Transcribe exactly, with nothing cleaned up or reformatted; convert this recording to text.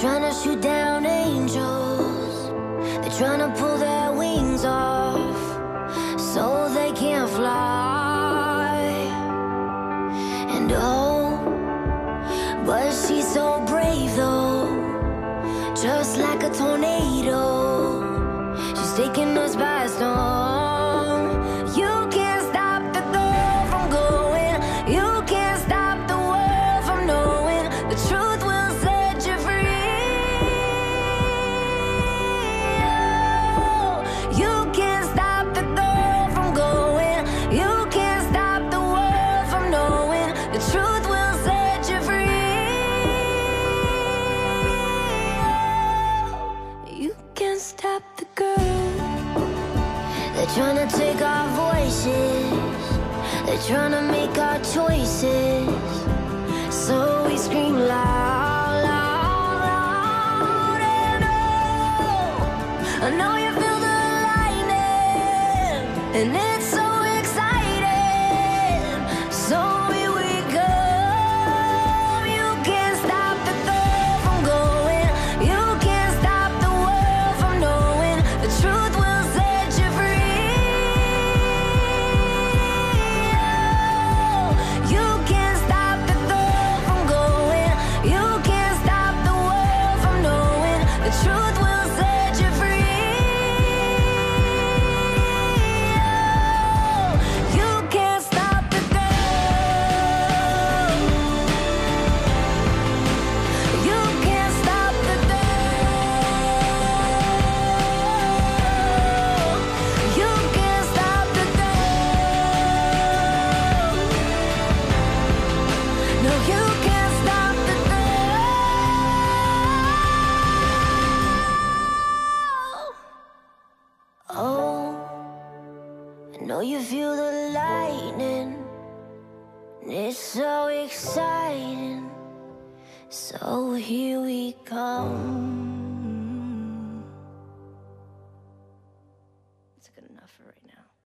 trying to shoot down angels. They're trying to pull their wings off so they can't fly. And oh, but she's so brave though, just like a tornado. She's taking us by storm. You can't stop the girl from going. You can't stop the world from knowing. The truth will set you free. Oh, you can't stop the girl from going. You can't stop the world from knowing. The truth will set you free. Oh, you can't stop the girl. They're trying to take our voices. They're trying to make our choices. So we scream loud, loud, loud. And oh, I know you feel the lightning, and it's so exciting. So here we come. You can't stop the girl from going. You can't stop the world from knowing. The truth will set you free. Oh, you can't stop the girl from going. You can't stop the world from knowing. The truth will set you free. Oh, you can't stop the girl. You can't stop the girl. You can't stop the girl. No, you can't stop the girl. Oh, I know you feel the lightning, and it's so exciting. So here we come.